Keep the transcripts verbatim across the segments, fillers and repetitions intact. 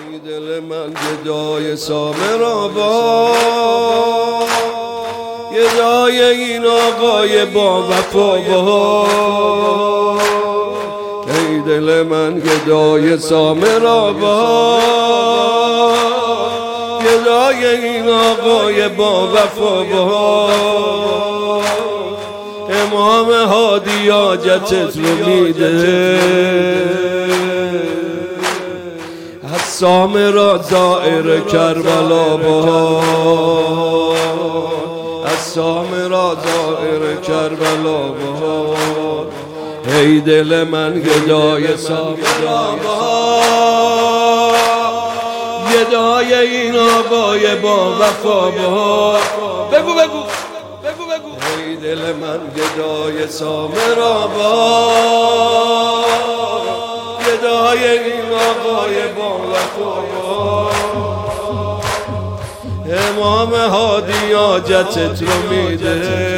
ای دل من گدای سامرآباد، گدای این آقای با وفا باد. ای دل من گدای سامرآباد، گدای این آقای با وفا باد. امام هادی حاجتت رو میده، از سامرا زائر کربلا باد، از سامرا زائر کربلا باد. ای دل من گدای سامرآباد، گدای این آقای با وفا باد. بگو بگو بگو بگو ای دل من گدای سامرآباد، گدای این آقای با وفا باد. امام هادی حاجتت رو میده،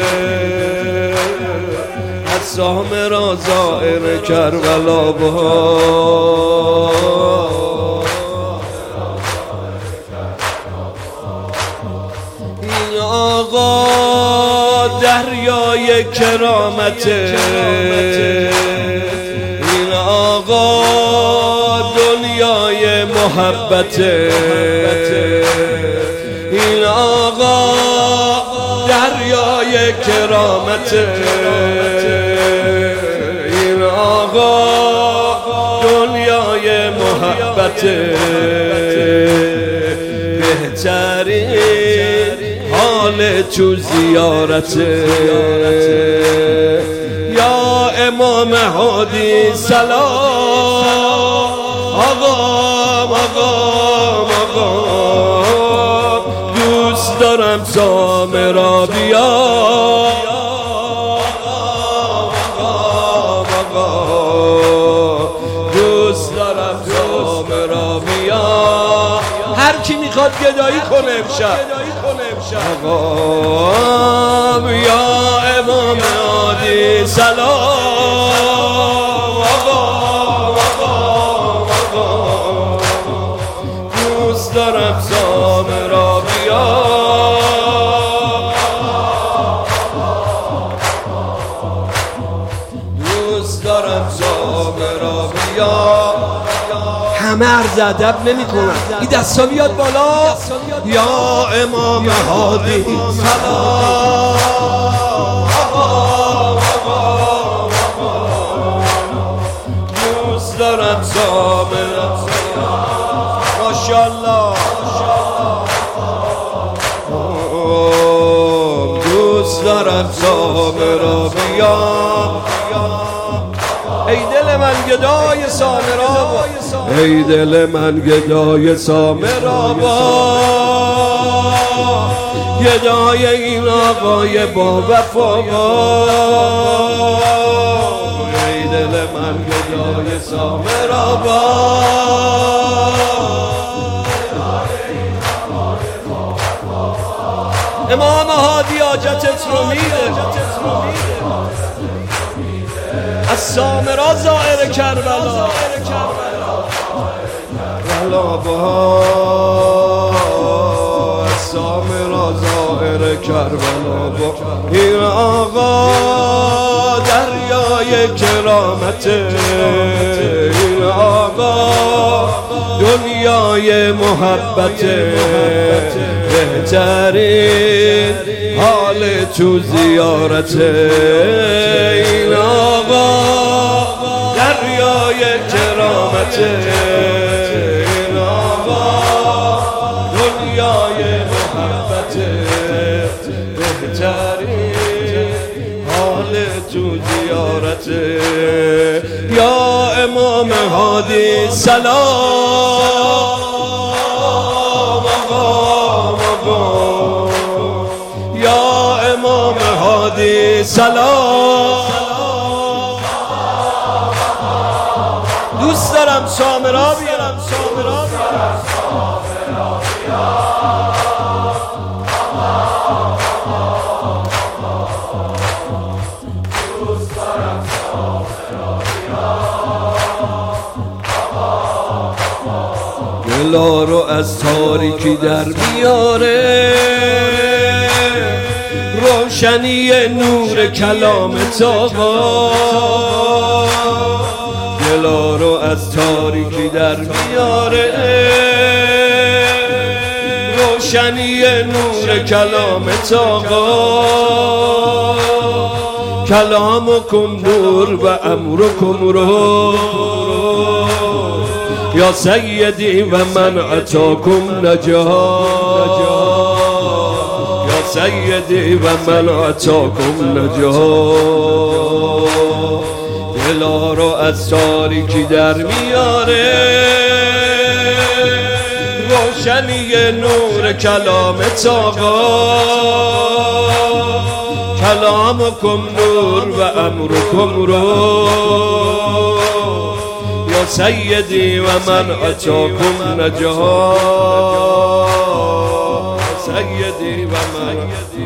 از سامرا زائر کربلا باد. این آقا دریای کرامته، این آقا دنیای محبته، این آقا دریای کرامته، این آقا دنیای محبته. بهترین حال تو زیارته، یا امام هادی سلام. آقا آقا آقا دوست دارم سامرا بیا، دوست دارم سامرا بیا. هر کی میخواد گدایی کنه امشب، آقا یا امام هادی سلام. آقا آقا دوست دارم سامرا بیا، دوست دارم سامرا بیا. همه عرض ادب نمی کنن، این دستا بیاد بالا. یا امام هادی سلام. دوست دارم سامرا، ماشاءالله دوست دارم سامرا بیا. ای دل من گدای سامرآباد، ای دل من گدای سامرآباد، گدای این آقای با وفا باد. ای دل من گدای سامرآباد، امام هادی حاجتت رو میده، از سامرا زائر کربلا باد، از سامرا زائر کربلا باد. این آقا دریای کرامته، این آقا دنیای محبته. بهترین حال تو زیارته، این آقا دریای کرامته، این آقا دنیای محبته. بهترین حال تو زیارته، یا امام هادی سلام. یا امام هادی سلام. دوست دارم سامرا بیارم، سامرا بیارم. دلا رو از تاریکی در بیاره، روشنی نور کلامت آقا. دلا رو از تاریکی در بیاره، روشنی نور کلامت آقا. کلامکم نور و امرکم رو یا سیدی و من اتاکم نجات، یا سیدی و من اتاکم نجات. دلا رو از تاریکی در میاره، روشنی نور کلامت آقا. کلامکم نور و امرکم رو یا سیدی و من اتاکم نجات. سیدی و من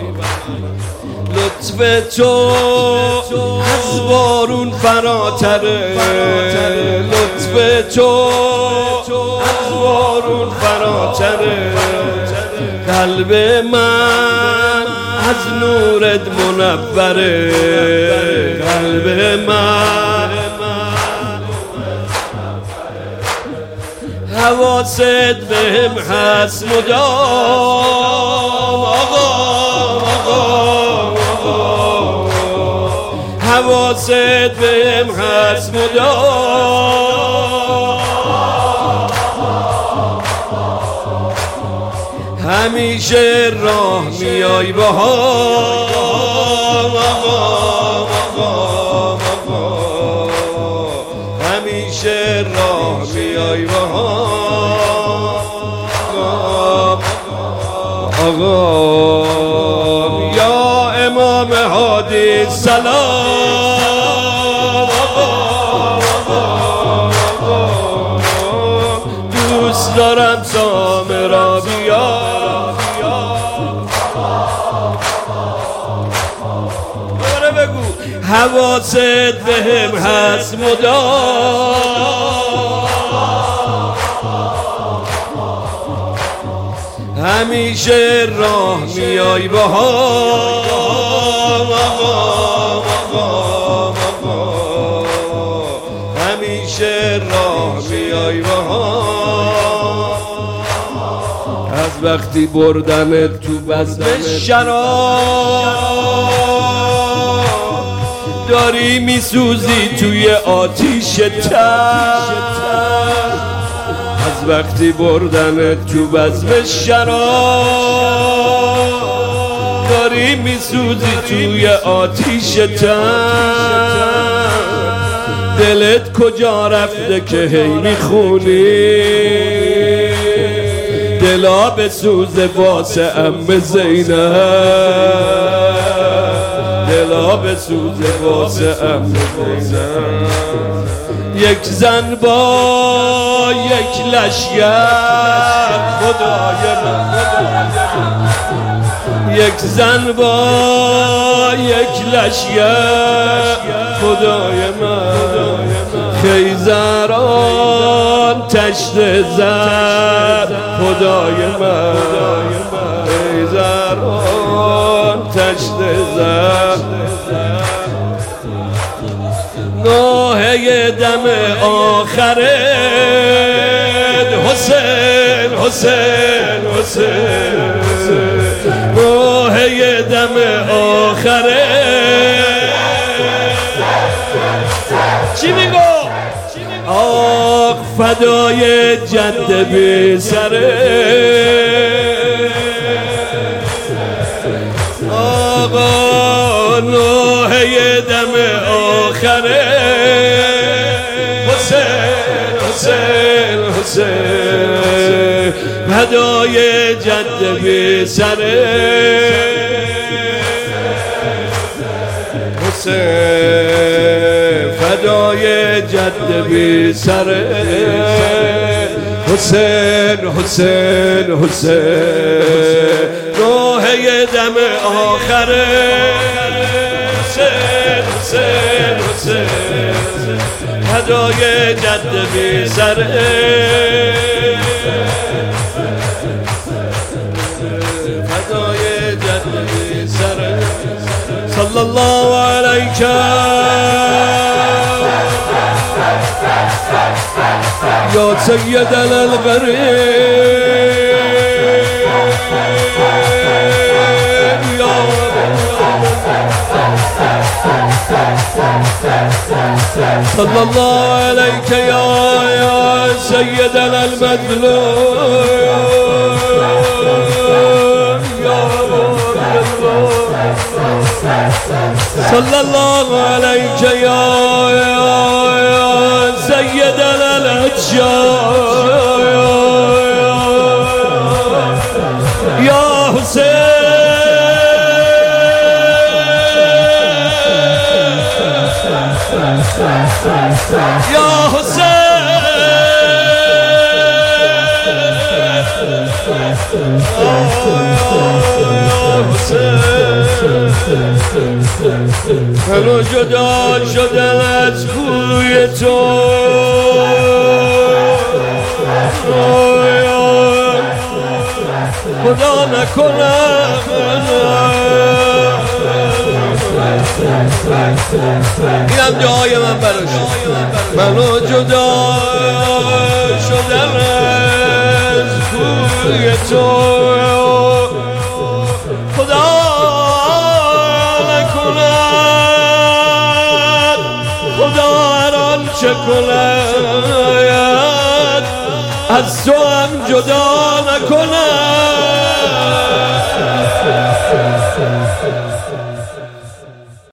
لطف تو از بارون فراتره، لطف تو از بارون فراتره. قلب من از نورت منوره، قلب من حواست بهم هست مدام آقا، آقا، آقا. حواست بهم هست مدام، همیشه راه میای باهام آقا، آقا، آقا. همیشه راه میای باهام آقا. یا امام هادی سلام آقا، آقا. دوست دارم سامرا بیا، دوباره بگو. حواست بهم هست مدام، همیشه راه میای باهام آقا، آقا، آقا. همیشه راه میای باهام. از وقتی بردمت تو بزم شراب، داری میسوزی توی آتیش تب. از وقتی بردمت تو بزم شراب، داری میسوزی توی آتیش تب. دلت کجا رفته که هی میخونی؟ دلا به سوز واسه ام زینب، دلا به سوز واسه ام زینب. یک زن با یک لشگر خدای من، یک زن با یک لشگر خدای من. خیزران تشت زد خدای من، خیزران تشت زد. ناهی دم آخرت حسین، حسین، حسین. ناهی دم آخرت چی میگو؟ آخ فدای جد بی سره، آقا نوحه دم آخره. حسین، حسین، حسین. فدای جد بی سره، حسین. فدای جد بی سره، حسین، حسین، حسین. نوحه دم آخره، حسین، حسین، حسین. فدای جد بی سره. یا سید الغریب صلى الله عليك يا يا سيدنا المظلوم يا صلى الله عليك يا يا يا سيدنا الأتشار يا حسين يا حسين هلو جدا شدن از کوی تو خدا نکنم اینم جای من براش منو جدا شدن از کوی تو خدا نکند خدا هر آنچه کند از تو هم جدا نکند